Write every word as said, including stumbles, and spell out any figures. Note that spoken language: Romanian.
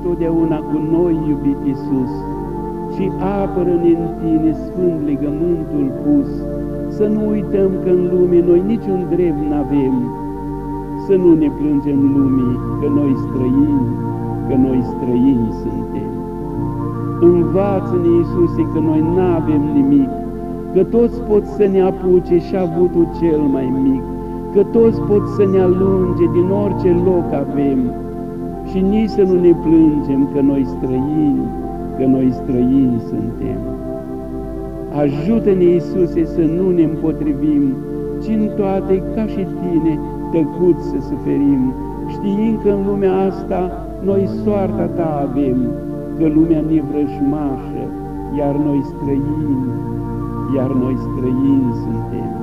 totdeauna cu noi, iubit Iisus, și apără-ne în Tine sfânt legământul pus, să nu uităm că în lume noi niciun drept n-avem, să nu ne plângem lumii că noi străini, că noi străini suntem. Învață-ne, Iisuse, că noi n-avem nimic, că toți pot să ne apuce și avutul cel mai mic, că toți pot să ne alunge din orice loc avem, și nici să nu ne plângem că noi străini, că noi străini suntem. Ajută-ne, Iisuse, să nu ne împotrivim, ci în toate, ca și Tine, tăcuți să suferim, știind că în lumea asta noi soarta Ta avem, că lumea ne vrăjmașă, iar noi străini, iar noi străini suntem.